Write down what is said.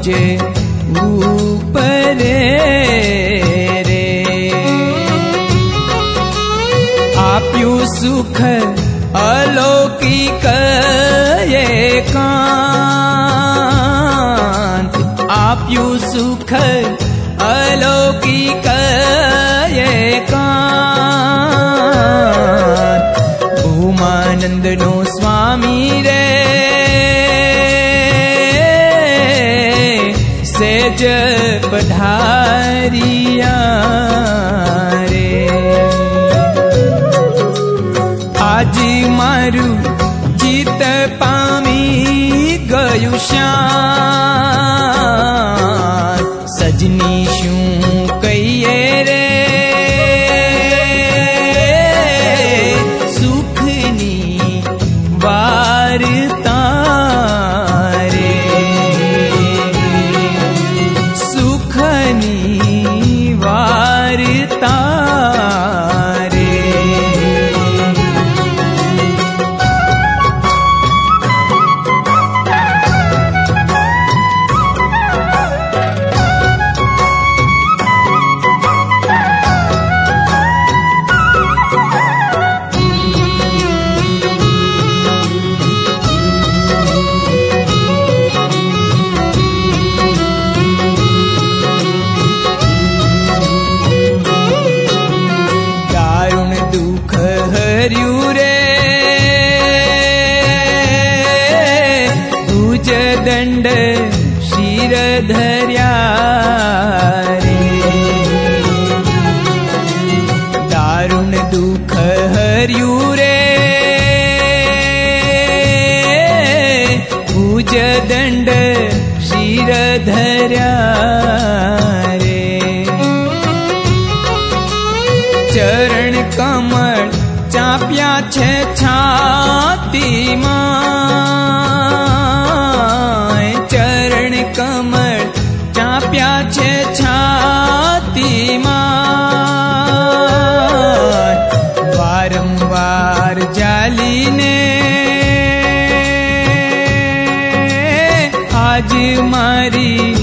जे ऊपरे रे। आप्यू सुख अलौकिक एकांत, आप्यू सुख अलौकिक एकांत। भूमानंद नो स्वामी रे सेज पधारिया रे। आज मारू जीत पामी गयु श्याम, सजनी शू कहिए रे सुखनी वार्ता रे, सुखनी वार्ता रे। दंड शिर धर्या रे, दारुण दुख हर्यू रे भुज दंड शिर धर्या रे। चरण कमल चाप्या छे छाती मां, चरण कमल चाप्या छे छाती मां। वारंवार जालीने आज मारी